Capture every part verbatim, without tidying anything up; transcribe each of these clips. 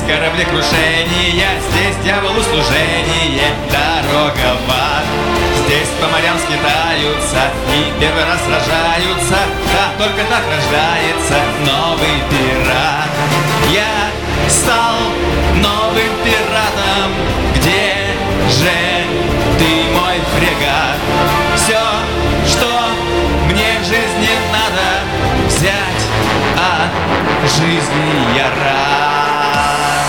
кораблекрушения, здесь дьяволу служение, дорога в ад. Здесь по морям скитаются и первый раз сражаются, да, только так рождается новый пират. Я стал новым пиратом, где же ты, мой фрегат? Все, что мне в жизни надо взять от жизни я рад.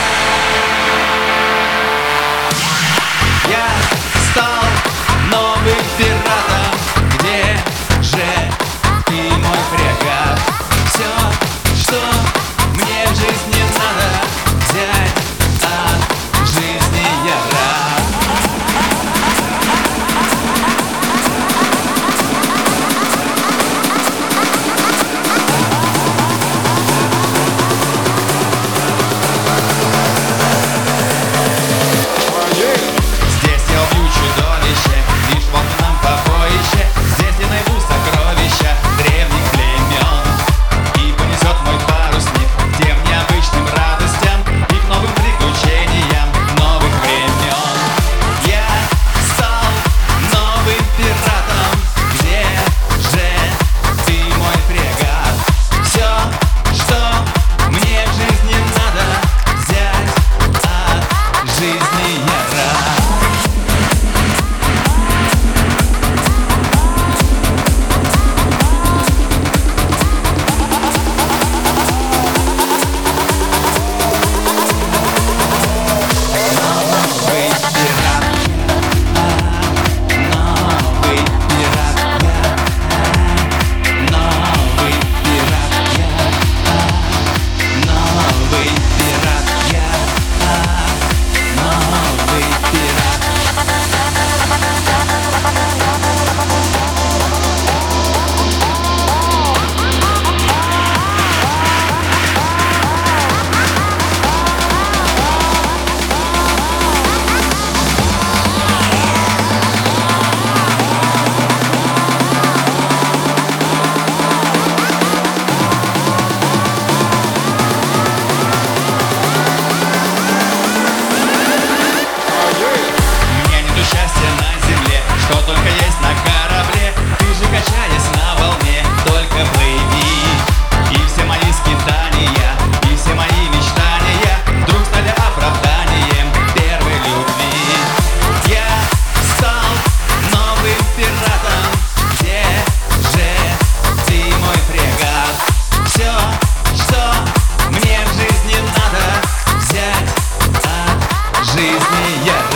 Я стал новым пиратом, где же ты, мой фрегат? Все, что мне в жизни надо взять от жизни я рад. Здесь я убью чудовище, лишь вот нам побоище. Здесь я найду сокровища древних племен, и понесет мой парусник к тем необычным радостям и к новым приключениям новых времен. Я стал новым пиратом, где же ты, мой фрегат? Все, что мне в жизни надо взять от жизни я рад. Новый пират, новый пират я, новый пират я, новый пират я, новый пират. У меня нету счастья на земле, что только есть на корабле. Ты же, качаясь на волне, только плыви. И все мои скитания, и все мои мечтания вдруг стали оправданием первой любви. Я стал новым пиратом, где же ты, мой фрегат? Все, что мне в жизни надо взять от жизни я